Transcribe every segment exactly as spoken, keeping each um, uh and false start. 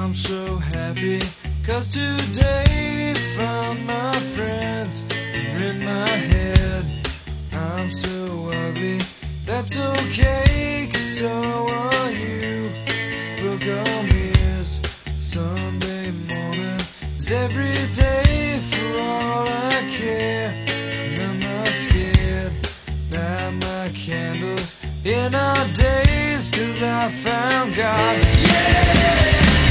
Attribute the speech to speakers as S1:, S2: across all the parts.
S1: I'm so happy, 'cause today found my friends are in my head. I'm so ugly, that's okay, 'cause so are you. Look on me as Sunday morning is every day for all I care. And I'm not scared, light my candles in our days, 'cause I found God. Yeah!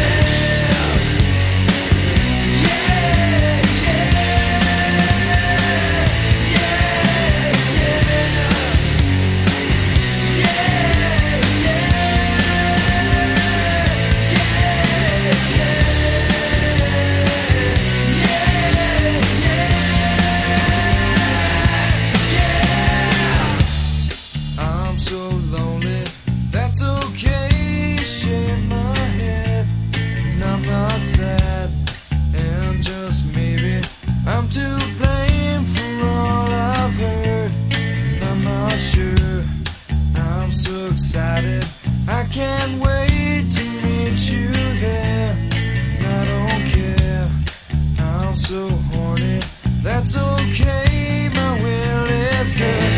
S1: So lonely, that's okay, shake my head, and I'm not sad, and just maybe I'm to blame for all I've heard, and I'm not sure. I'm so excited, I can't wait to meet you there, and I don't care, I'm so horny, that's okay, my will is good.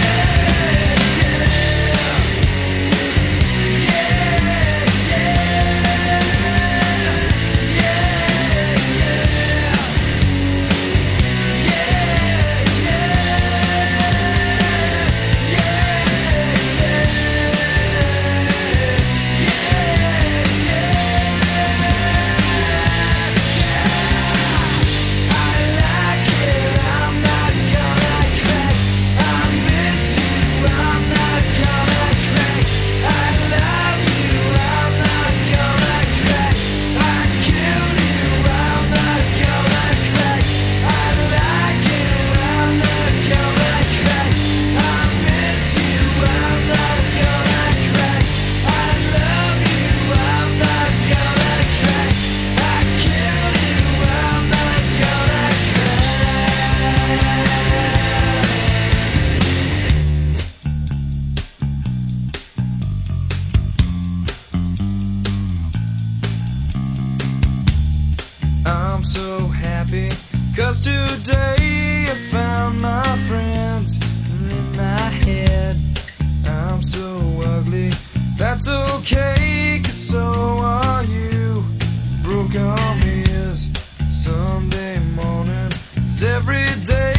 S1: I'm so happy, 'cause today I found my friends in my head. I'm so ugly, that's okay, 'cause so are you. Broke on me is Sunday morning is every day.